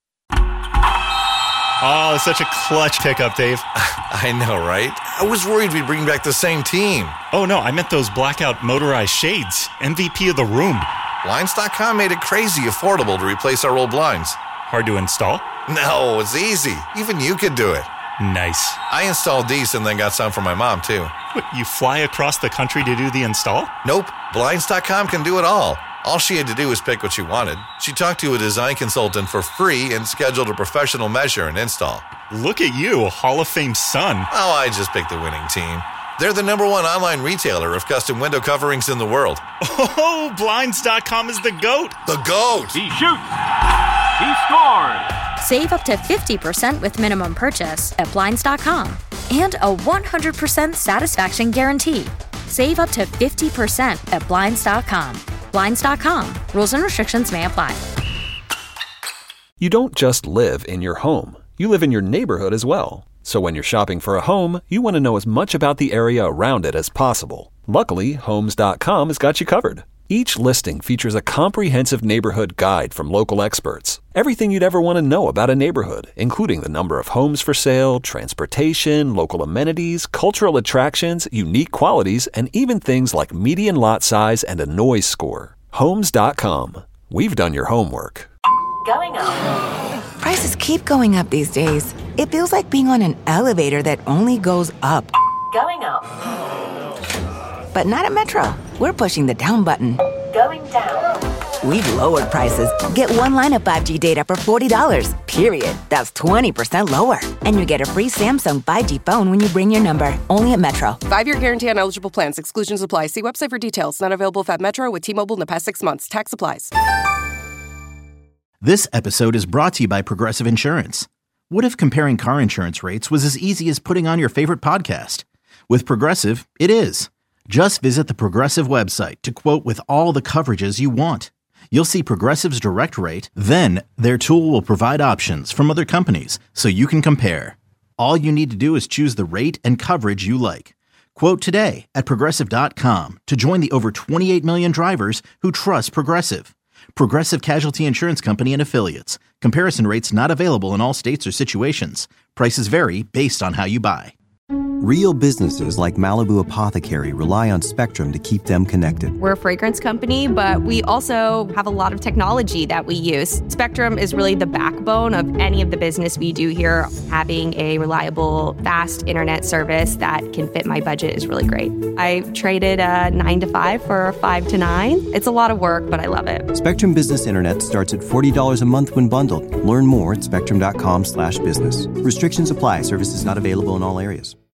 Oh, such a clutch pickup, Dave. I know, right? I was worried we'd bring back the same team. Oh, no, I meant those blackout motorized shades. MVP of the room. Blinds.com made it crazy affordable to replace our old blinds. Hard to install? No, it's easy. Even you could do it. Nice. I installed these and then got some for my mom, too. What, you fly across the country to do the install? Nope. Blinds.com can do it all. All she had to do was pick what she wanted. She talked to a design consultant for free and scheduled a professional measure and install. Look at you, a Hall of Fame son. Oh, I just picked the winning team. They're the #1 online retailer of custom window coverings in the world. Oh, Blinds.com is the GOAT. The GOAT! He shoots. He scores. Save up to 50% with minimum purchase at Blinds.com. And a 100% satisfaction guarantee. Save up to 50% at Blinds.com. Blinds.com. Rules and restrictions may apply. You don't just live in your home. You live in your neighborhood as well. So when you're shopping for a home, you want to know as much about the area around it as possible. Luckily, Homes.com has got you covered. Each listing features a comprehensive neighborhood guide from local experts. Everything you'd ever want to know about a neighborhood, including the number of homes for sale, transportation, local amenities, cultural attractions, unique qualities, and even things like median lot size and a noise score. Homes.com. We've done your homework. Going up. Prices keep going up these days. It feels like being on an elevator that only goes up. Going up. But not at Metro. We're pushing the down button. Going down. We've lowered prices. Get one line of 5G data for $40, period. That's 20% lower. And you get a free Samsung 5G phone when you bring your number. Only at Metro. 5-year guarantee on eligible plans. Exclusions apply. See website for details. Not available at Metro with T-Mobile in the past 6 months. Tax applies. This episode is brought to you by Progressive Insurance. What if comparing car insurance rates was as easy as putting on your favorite podcast? With Progressive, it is. Just visit the Progressive website to quote with all the coverages you want. You'll see Progressive's direct rate, then their tool will provide options from other companies so you can compare. All you need to do is choose the rate and coverage you like. Quote today at Progressive.com to join the over 28 million drivers who trust Progressive. Progressive Casualty Insurance Company and Affiliates. Comparison rates not available in all states or situations. Prices vary based on how you buy. Real businesses like Malibu Apothecary rely on Spectrum to keep them connected. We're a fragrance company, but we also have a lot of technology that we use. Spectrum is really the backbone of any of the business we do here. Having a reliable, fast internet service that can fit my budget is really great. I traded a 9 to 5 for a 5 to 9. It's a lot of work, but I love it. Spectrum Business Internet starts at $40 a month when bundled. Learn more at spectrum.com/business. Restrictions apply. Services not available in all areas.